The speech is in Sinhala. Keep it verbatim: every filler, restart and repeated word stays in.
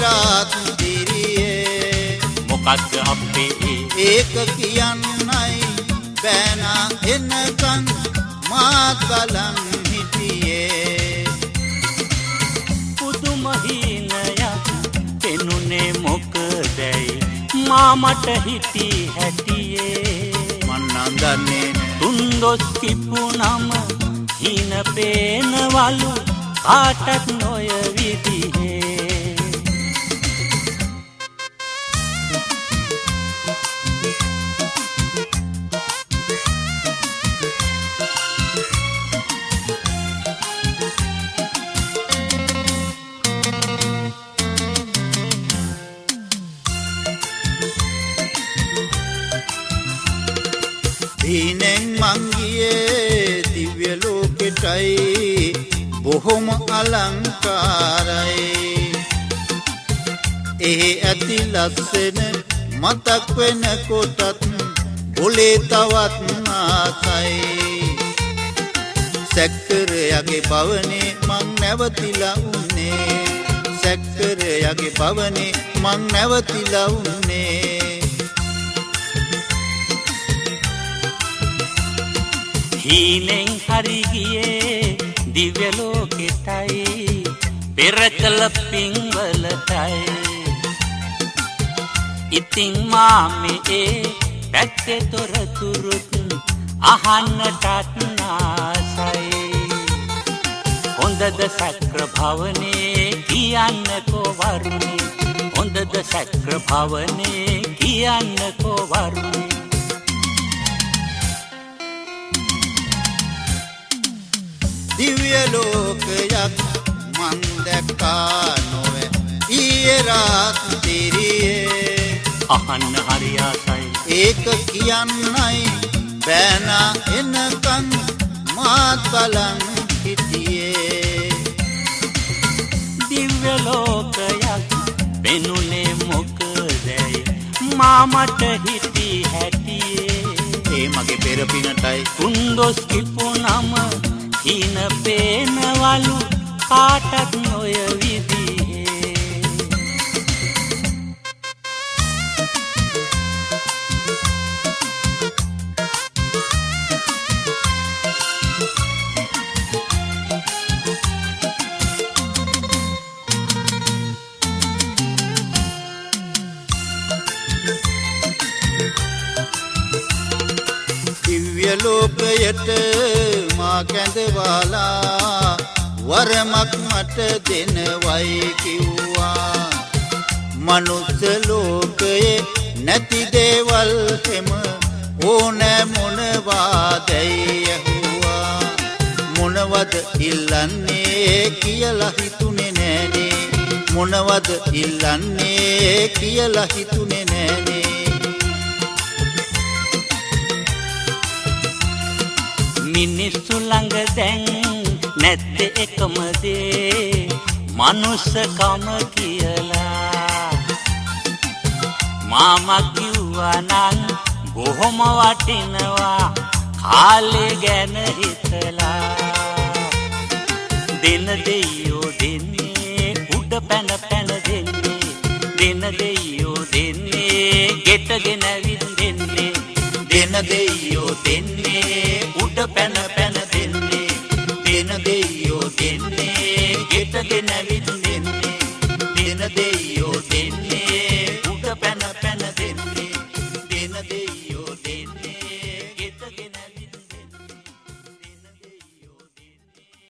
රාත්‍රියේ මොකක්ද අපේ ඒක කියන්නයි බෑනා එනකන් මාත් බලන් හිටියේ පුදුම හීනයක් පෙනුනේ මොකදයි මා මට හිටි හැටියේ මන් නම් දන්නේ තුන්දොස් කිපුනම හීන පේනවලු කාටත් නොය විදිහේ දීනෙන් මංගියේ දිව්‍ය ලෝකෙටයි බොහොම අලංකාරයි එහි ඇති ලස්සන මතක් වෙන කොටත් ඔලේ තවත් ආසයි සැක්කරයගේ භවනේ මං නැවතිලා උන්නේ සැක්කරයගේ භවනේ මං නැවතිලා උන්නේ හීනෙන් හරි ගියේ දිව්‍ය ලෝකෙටයි පෙරකල පින්වලටයි ඉතින් මාමේ ඒ පැත්තේ තොරතුරුත් අහන්නටත් ආසයි හොඳද සක්‍ර භවනේ කියන්නකෝ වරුනේ හොඳද සක්‍ර භවනේ කියන්නකෝ වරුනේ දිව්‍ය ලෝකයක් මන් දැක්කා නොවේ ඊයේ රාත්‍රියේ අහන්න හරි ආසයි ඒක කියන්නයි බෑනා එනකන් මාත් බලන් හිටියේ දිව්‍ය ලෝකයක් පෙනුනේ මොකදයි මා මට හිටි හැටියේ ඒ මගේ පෙරපිනටයි කුන්දොස් කිපුනම හීන පේනවලු කාටත් නොය විදිහේ දිව්‍ය ලෝකයට මා කැඳවාලා වරමක් මට දෙනවයි කිව්වා මනුස්ස ලෝකයේ නැති දේවල් හැම ඕනෑ මොනවාදයි ඇහුවා මොනවද ඉල්ලන්නේ කියලා හිතුනේ නෑනේ මොනවද ඉල්ලන්නේ කියලා හිතුනේ නෑනේ මිනිස්සු ළඟ දැන් නැත්තේ එකම දේ මනුස්සකම කියලා මාමා කිව්වා නම් බොහොම වටිනවා කාලේ ගැන හිතලා දෙන දෙයියෝ දෙන්නේ උඩ පැන පැන දෙන්නේ දෙන දෙයියෝ දෙන්නේ ගෙටගෙන විඳින්නේ දෙන දෙයි